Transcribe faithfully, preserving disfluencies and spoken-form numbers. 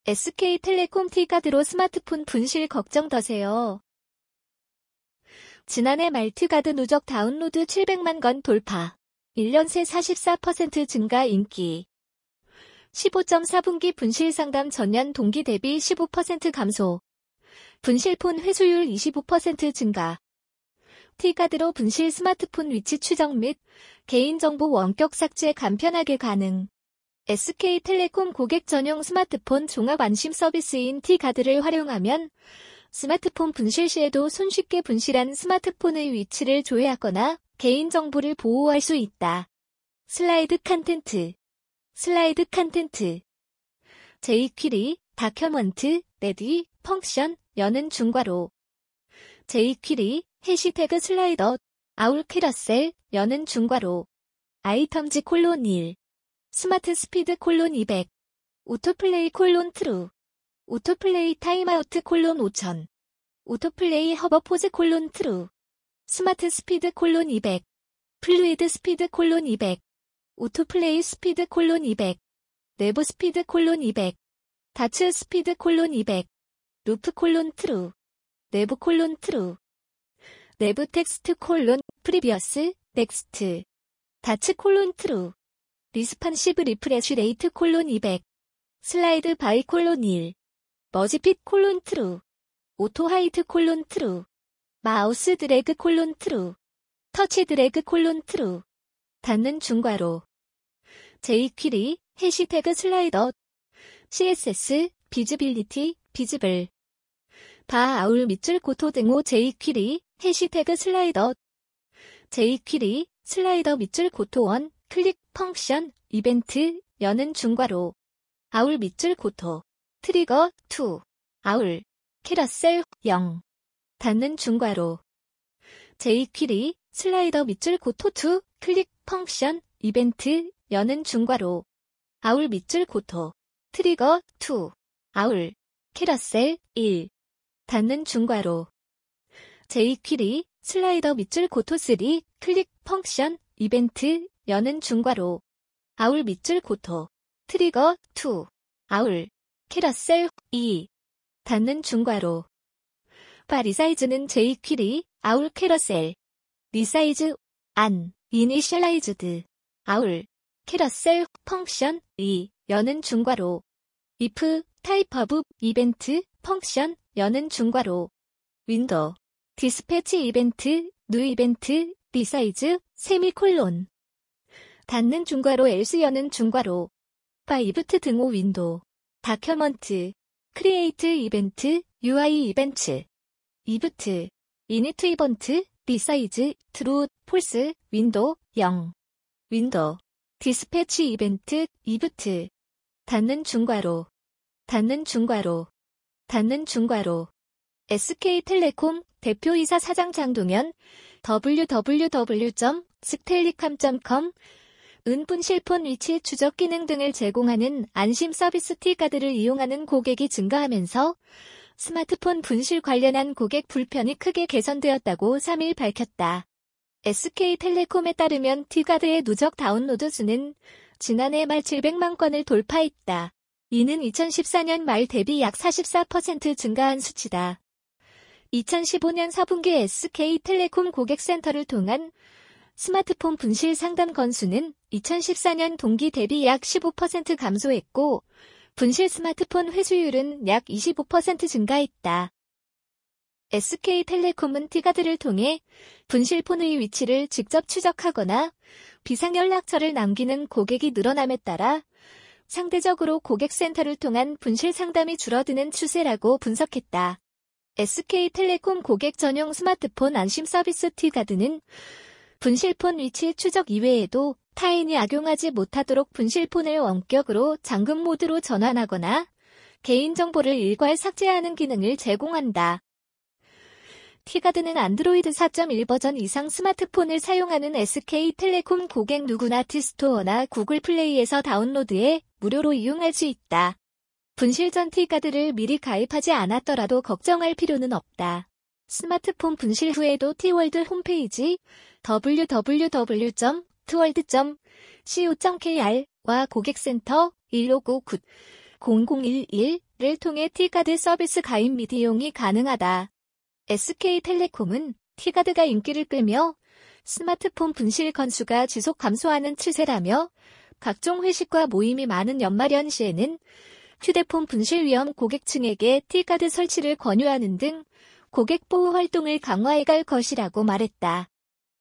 에스케이텔레콤 T카드로 스마트폰 분실 걱정 더세요. 지난해 말 T카드 누적 다운로드 칠백만 건 돌파. 일 년 새 사십사 퍼센트 증가 인기. 십오 점 사 분기 분실 상담 전년 동기 대비 십오 퍼센트 감소. 분실폰 회수율 이십오 퍼센트 증가. T카드로 분실 스마트폰 위치 추적 및 개인정보 원격 삭제 간편하게 가능. 에스케이텔레콤 고객 전용 스마트폰 종합 안심 서비스인 T카드를 활용하면 스마트폰 분실 시에도 손쉽게 분실한 스마트폰의 위치를 조회하거나 개인정보를 보호할 수 있다. 슬라이드 컨텐트. 슬라이드 컨텐트. 제이퀴리, 다큐먼트, 레디, 펑션, 여는 중괄호. 제이퀴리, 해시태그 슬라이더, 아울 캐러셀, 여는 중괄호. 아이템즈 콜론 일. 스마트 스피드 콜론 이백. 오토플레이 콜론 트루. 오토플레이 타임아우트 콜론 오천. 오토플레이 허버 포즈 콜론 트루. 스마트 스피드 콜론 이백. 플루이드 스피드 콜론 이백. 오토플레이 스피드 콜론 이백. 내부 스피드 콜론 이백. 다츠 스피드 콜론 이백. 루프 콜론 트루. 내부 콜론 트루. 내부 텍스트 콜론 프리비어스 넥스트. 다츠 콜론 트루. 리스판시브 리프레쉬 레이트 콜론 이백. 슬라이드 바이 콜론 일. 머지핏 콜론 트루. 오토 하이트 콜론 트루. 마우스 드래그 콜론 트루. 터치 드래그 콜론 트루. 닫는 중괄호. 제이퀴리, 해시태그 슬라이더. 씨에스에스, 비즈빌리티, 비즈블. 바 아울 밑줄 고토 등호 제이퀴리, 해시태그 슬라이더. 제이퀴리, 슬라이더 밑줄 고토 원, 클릭, 펑션, 이벤트, 여는 중괄호. 아울 밑줄 고토. 트리거, 이. 아울. 캐러셀, 영. 닫는 중괄호. 제이퀴리, 슬라이더 밑줄 고토 이, 클릭, 펑션, 이벤트, 여는 중괄호. 아울 밑줄 고토. 트리거, 이. 아울. 캐러셀, 일. 닫는 중괄호. 제이퀴리, 슬라이더 밑줄 고토 삼, 클릭, 펑션, 이벤트, 여는 중괄호. 아울 밑줄 고토. 트리거, 이. 아울. 캐러셀, 이. 닫는 중괄호. 바 리사이즈는 제이퀴리, 아울 캐러셀. 리사이즈, 안, 이니셜라이즈드. 아울. 캐러셀, 펑션, 이. 여는 중괄호. if, 타입 오브, 이벤트, 펑션, 여는 중괄호. 윈도우. 디스패치 이벤트, 뉴 이벤트, 리사이즈, 세미콜론. 닫는 중괄호 else 여는 중괄호. 바 이브트 등호 윈도우. 다큐먼트. 크리에이트 이벤트, 유아이 이벤트. 이브트. 이니트 이벤트, 리사이즈, 트루, 폴스, 윈도우, 영. 윈도우. 디스패치 이벤트, 이브트. 닫는 중괄호. 닫는 중괄호. 닫는 중괄호. 에스케이텔레콤 대표이사 사장 장동현. 더블유 더블유 더블유 점 스텔리캄 점 컴 은분실폰 위치 추적 기능 등을 제공하는 안심 서비스 T카드를 이용하는 고객이 증가하면서 스마트폰 분실 관련한 고객 불편이 크게 개선되었다고 삼 일 밝혔다. 에스케이텔레콤에 따르면 T카드의 누적 다운로드 수는 지난해 말 칠백만 건을 돌파했다. 이는 이천십사 년 말 대비 약 사십사 퍼센트 증가한 수치다. 이천십오 년 사 분기 에스케이텔레콤 고객센터를 통한 스마트폰 분실 상담 건수는 이천십사 년 동기 대비 약 십오 퍼센트 감소했고 분실 스마트폰 회수율은 약 이십오 퍼센트 증가했다. 에스케이텔레콤은 T카드를 통해 분실폰의 위치를 직접 추적하거나 비상연락처를 남기는 고객이 늘어남에 따라 상대적으로 고객센터를 통한 분실 상담이 줄어드는 추세라고 분석했다. 에스케이텔레콤 고객 전용 스마트폰 안심 서비스 T카드는 분실폰 위치 추적 이외에도 타인이 악용하지 못하도록 분실폰을 원격으로 잠금 모드로 전환하거나 개인정보를 일괄 삭제하는 기능을 제공한다. T카드는 안드로이드 사 점 일 버전 이상 스마트폰을 사용하는 에스케이텔레콤 고객 누구나 T스토어나 구글 플레이에서 다운로드해 무료로 이용할 수 있다. 분실 전 T카드를 미리 가입하지 않았더라도 걱정할 필요는 없다. 스마트폰 분실 후에도 T월드 홈페이지 더블유 더블유 더블유 점 트월드 점 씨오 점 케이알와 고객센터 일오구 구 공공일일 를 통해 T카드 서비스 가입 및 이용이 가능하다. 에스케이텔레콤은 T카드가 인기를 끌며 스마트폰 분실 건수가 지속 감소하는 추세라며 각종 회식과 모임이 많은 연말연 시에는 휴대폰 분실 위험 고객층에게 T카드 설치를 권유하는 등 고객 보호 활동을 강화해 갈 것이라고 말했다.